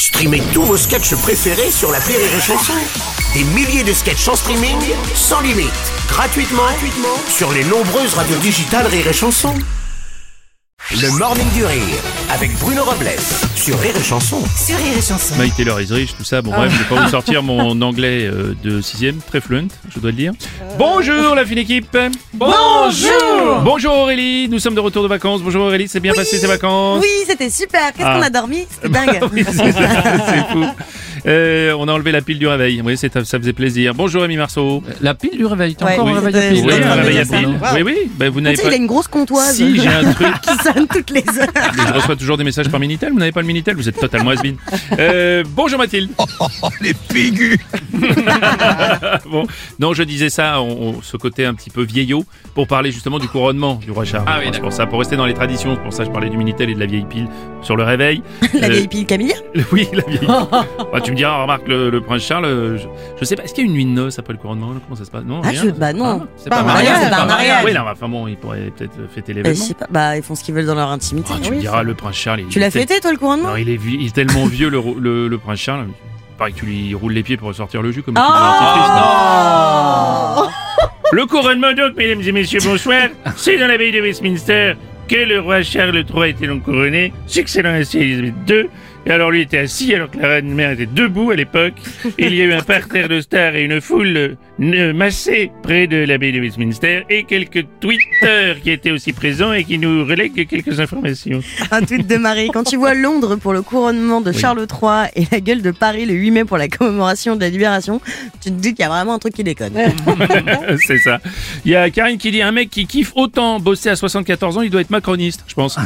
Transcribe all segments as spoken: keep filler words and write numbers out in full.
Streamez tous vos sketchs préférés sur l'appli Rire et Chanson. Des milliers de sketchs en streaming, sans limite, gratuitement, gratuitement sur les nombreuses radios digitales Rire et Chanson. Le Morning du Rire, avec Bruno Robles, sur Rire et Chanson. Sur Rire et Chanson. My Taylor is rich, tout ça. Bon, bref, je vais pas vous sortir mon anglais euh, de sixième, très fluent, je dois le dire. Bonjour la fine équipe. Bonjour. Bonjour Aurélie, nous sommes de retour de vacances. Bonjour Aurélie, c'est bien Oui. passé ces vacances? Oui, c'était super. Qu'est-ce Ah. qu'on a dormi? C'était dingue. Oui, c'est, c'est fou. Euh, on a enlevé la pile du réveil. Oui, c'est, ça faisait plaisir. Bonjour Rémi Marceau. La pile du réveil, t'as Ouais, encore oui, un réveil à c'était- pile? Oui, Ouais, un réveil à ouais, pile. wow. Oui, oui. Ben, vous n'avez Tu sais, pas. il a une grosse comptoise Si, j'ai un truc. qui sonne toutes les heures. Mais je reçois toujours des messages par Minitel. Vous n'avez pas le Minitel? Vous êtes totalement has-been. Euh, bonjour Mathilde. Oh, les pigus. Bon, non, je disais ça, on, on- ce côté un petit peu vieillot, pour parler justement du couronnement du roi Charles. Ah oui, c'est pour ça, pour rester dans les traditions. C'est pour ça que je parlais du Minitel et de la vieille pile sur le réveil. La Euh, vieille pile Camille. Oui, la vieille. Bah, tu me diras, remarque, le, le prince Charles, euh, je, je sais pas, est-ce qu'il y a une nuit de noces après le couronnement? Comment ça se passe? Non, Ah, rien je- bah non. Ah, c'est Pas pas, un un mariage. mariage, c'est pas un mariage. Oui, non, mais enfin bon, ils pourraient peut-être fêter Bah, je l'événement. sais pas. Bah, ils font ce qu'ils veulent dans leur intimité. Ah, tu me Oui. diras, le prince Charles. il Tu est l'as tel- fêté, toi, le couronnement? Non, il est, vieux- il est tellement vieux, le, le, le prince Charles. Pareil que tu lui roules les pieds pour ressortir le jus comme un Oh. petit dentifrice, non? Oh. Le couronnement donc, mesdames et messieurs, bonsoir. C'est dans l'abbaye de Westminster que le roi Charles trois a été donc couronné, succédant ainsi à Élisabeth deux. Et alors lui était assis alors que la reine mère était debout à l'époque. Et il y a eu un parterre de stars et une foule euh, massée près de l'abbaye de Westminster et quelques tweeters qui étaient aussi présents et qui nous relèguent quelques informations. Un tweet de Marie. Quand tu vois Londres pour le couronnement de Oui. Charles trois et la gueule de Paris le huit mai pour la commémoration de la Libération, tu te dis qu'il y a vraiment un truc qui déconne. C'est ça. Il y a Karine qui dit un mec qui kiffe autant bosser à soixante-quatorze ans, il doit être macroniste, je pense.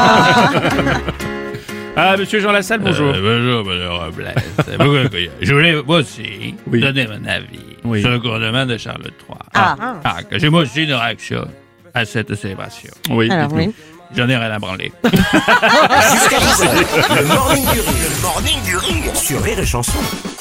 Ah, monsieur Jean Lassalle, bonjour. Euh, bonjour, bonjour, Robles. Pourquoi que- Je voulais, moi aussi, Oui. donner mon avis Oui. sur le couronnement de Charles trois. Ah. Ah, que j'ai moi aussi une réaction à cette célébration. Oui, Alors, dites-nous. oui. J'en ai rien à branler. Jusqu'à dix heures, le Morning du Rire, le Morning du Rire, sur Rire et Chanson.